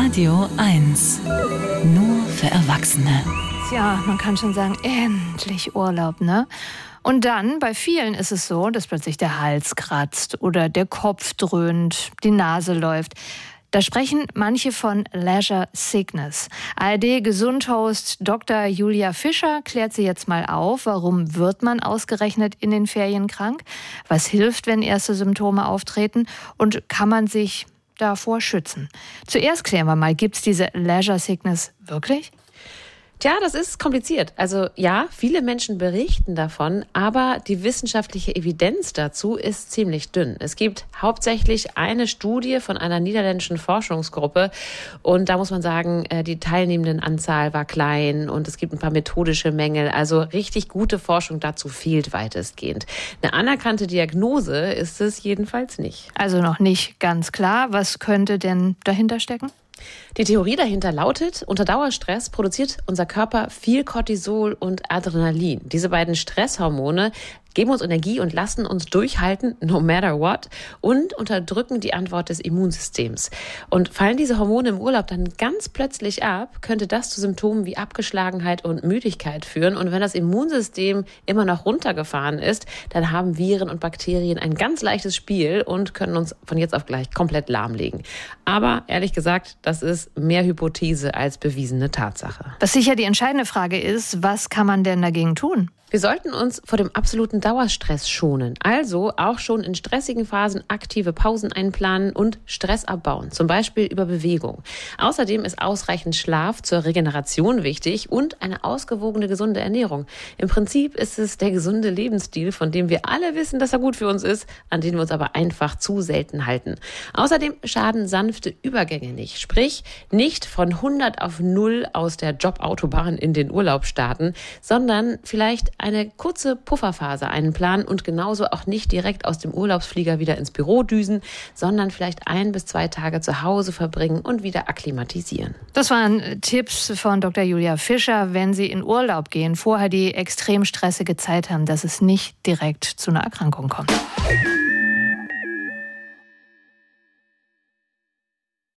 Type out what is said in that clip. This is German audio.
Radio 1. Nur für Erwachsene. Ja, man kann schon sagen, endlich Urlaub, ne? Und dann, bei vielen ist es so, dass plötzlich der Hals kratzt oder der Kopf dröhnt, die Nase läuft. Da sprechen manche von Leisure Sickness. ARD-Gesundhost Dr. Julia Fischer klärt sie jetzt mal auf. Warum wird man ausgerechnet in den Ferien krank? Was hilft, wenn erste Symptome auftreten? Und kann man sich davor schützen? Zuerst klären wir mal, gibt es diese Leisure Sickness wirklich? Tja, das ist kompliziert. Also ja, viele Menschen berichten davon, aber die wissenschaftliche Evidenz dazu ist ziemlich dünn. Es gibt hauptsächlich eine Studie von einer niederländischen Forschungsgruppe und da muss man sagen, die teilnehmenden Anzahl war klein und es gibt ein paar methodische Mängel. Also richtig gute Forschung dazu fehlt weitestgehend. Eine anerkannte Diagnose ist es jedenfalls nicht. Also noch nicht ganz klar. Was könnte denn dahinter stecken? Die Theorie dahinter lautet, unter Dauerstress produziert unser Körper viel Cortisol und Adrenalin. Diese beiden Stresshormone geben uns Energie und lassen uns durchhalten, no matter what, und unterdrücken die Antwort des Immunsystems. Und fallen diese Hormone im Urlaub dann ganz plötzlich ab, könnte das zu Symptomen wie Abgeschlagenheit und Müdigkeit führen. Und wenn das Immunsystem immer noch runtergefahren ist, dann haben Viren und Bakterien ein ganz leichtes Spiel und können uns von jetzt auf gleich komplett lahmlegen. Aber ehrlich gesagt, das ist mehr Hypothese als bewiesene Tatsache. Was sicher die entscheidende Frage ist, was kann man denn dagegen tun? Wir sollten uns vor dem absoluten Dauerstress schonen. Also auch schon in stressigen Phasen aktive Pausen einplanen und Stress abbauen. Zum Beispiel über Bewegung. Außerdem ist ausreichend Schlaf zur Regeneration wichtig und eine ausgewogene, gesunde Ernährung. Im Prinzip ist es der gesunde Lebensstil, von dem wir alle wissen, dass er gut für uns ist, an den wir uns aber einfach zu selten halten. Außerdem schaden sanfte Übergänge nicht. Sprich, nicht von 100 auf 0 aus der Jobautobahn in den Urlaub starten, sondern vielleicht eine kurze Pufferphase einplanen und genauso auch nicht direkt aus dem Urlaubsflieger wieder ins Büro düsen, sondern vielleicht 1 bis 2 Tage zu Hause verbringen und wieder akklimatisieren. Das waren Tipps von Dr. Julia Fischer, wenn Sie in Urlaub gehen, vorher die extrem stressige Zeit haben, dass es nicht direkt zu einer Erkrankung kommt.